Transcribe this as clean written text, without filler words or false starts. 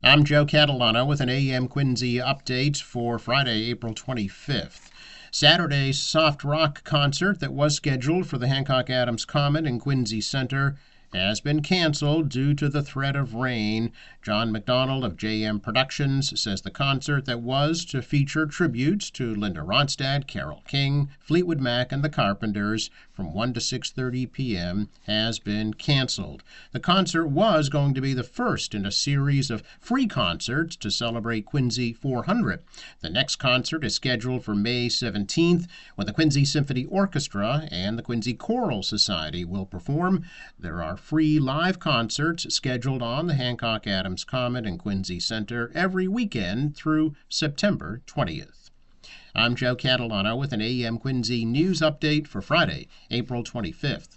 I'm Joe Catalano with an AM Quincy update for Friday, April 25th. Saturday's soft rock concert that was scheduled for the Hancock Adams Common in Quincy Center has been canceled due to the threat of rain. John McDonald of JM Productions says the concert that was to feature tributes to Linda Ronstadt, Carole King, Fleetwood Mac, and the Carpenters from 1 to 6:30 p.m. has been canceled. The concert was going to be the first in a series of free concerts to celebrate Quincy 400. The next concert is scheduled for May 17th when the Quincy Symphony Orchestra and the Quincy Choral Society will perform. There are free live concerts scheduled on the Hancock Adams Common and Quincy Center every weekend through September 20th. I'm Joe Catalano with an AM Quincy news update for Friday, April 25th.